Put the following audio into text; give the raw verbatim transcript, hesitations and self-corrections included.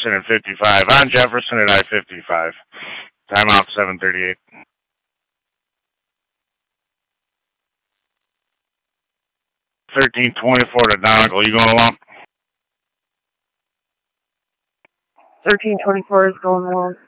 Jefferson at fifty-five. On Jefferson at I fifty-five. Timeout seven thirty-eight. thirteen twenty-four to Donegal. You going along? thirteen twenty-four is going along.